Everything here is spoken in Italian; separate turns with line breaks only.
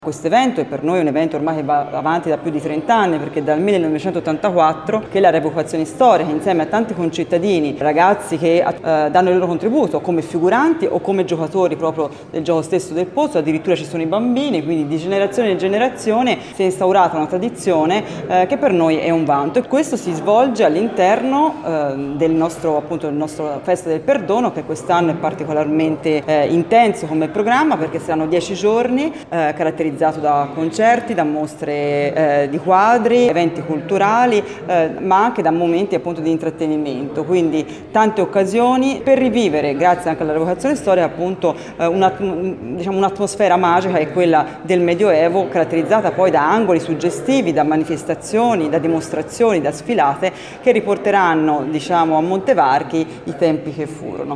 Questo evento è per noi un evento ormai che va avanti da più di 30 anni, perché dal 1984 che la rievocazione storica, insieme a tanti concittadini, ragazzi che danno il loro contributo come figuranti o come giocatori proprio del gioco stesso del pozzo, addirittura ci sono i bambini, quindi di generazione in generazione si è instaurata una tradizione che per noi è un vanto, e questo si svolge all'interno del nostro Festa del Perdono, che quest'anno è particolarmente intenso come programma, perché saranno 10 giorni caratterizzati da concerti, da mostre di quadri, eventi culturali, ma anche da momenti appunto di intrattenimento, quindi tante occasioni per rivivere, grazie anche alla rievocazione storica, appunto un'atmosfera magica, è quella del Medioevo, caratterizzata poi da angoli suggestivi, da manifestazioni, da dimostrazioni, da sfilate che riporteranno, diciamo, a Montevarchi i tempi che furono.